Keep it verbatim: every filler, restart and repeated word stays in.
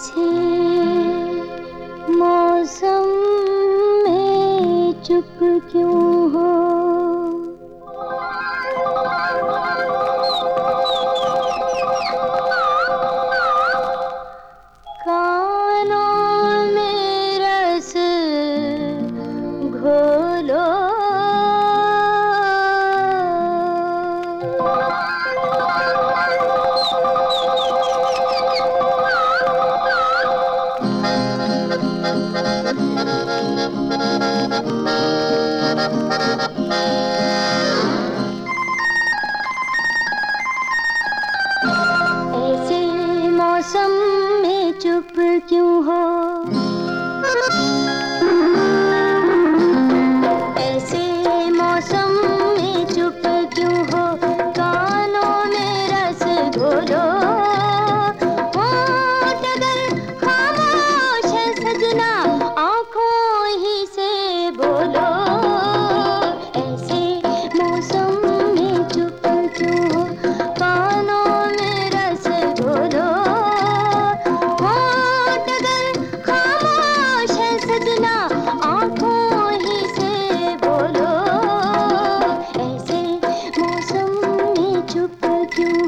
ऐसे मौसम में चुप क्यों हो? कानों में रस घोलो, ऐसे मौसम में चुप क्यों हो? ऐसे मौसम में चुप क्यों हो? कानों में रस घोलो, होंठ अगर खामोश है सजना, आँखों ही से बोलो। ऐसे मौसम में चुप क्यों हो? कानों में रस घोलो, होंठ अगर खामोश है सजना, आँखों ही से बोलो। ऐसे मौसम में चुप क्यों